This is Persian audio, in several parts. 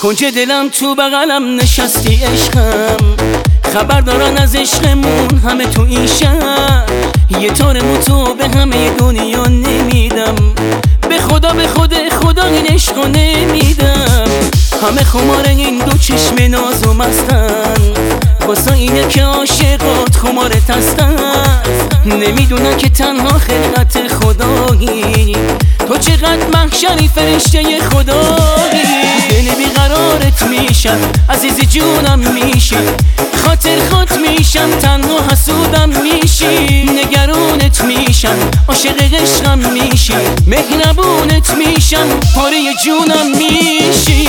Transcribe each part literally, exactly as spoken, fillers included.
کنج دلم تو بغلم نشستی عشقم، خبر دارن از عشقمون همه تو این شهر. یه تارمو تو به همه دنیا نمیدم، به خدا به خود خدا این عشقو نمیدم. همه خمار این دو چشم ناز و مستن، واسه اینه که عاشقات خمارت هستن. نمیدونن که تنها خلقت خدایی، تو چقدر محشری فرشته خدایی. دل بیقرارت میشم عزیز جونم میشی، خاطر خود میشم تنها حسودم میشی. نگرانت میشم عاشق عشقم میشی، مهربونت میشم پاره جونم میشی.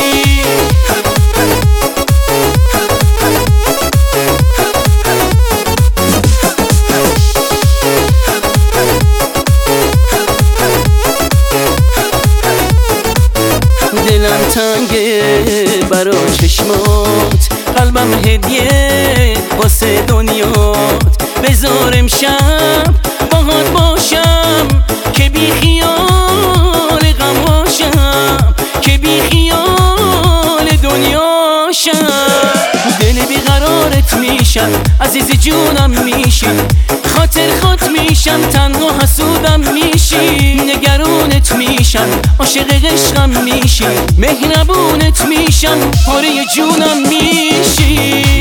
دلم تنگه برا چشمات، قلبم هدیه واسه دنیات. بذار امشب باهات باشم که بی خیال غم باشم، که بی خیال دنیاشم. دل بیقرارت میشم عزیز جونم میشی، خاطر خود میشم تنها حسودم میشی. نگرانت میشم عاشق عشقم میشی، مهربونت میشم پاره جونم میشی.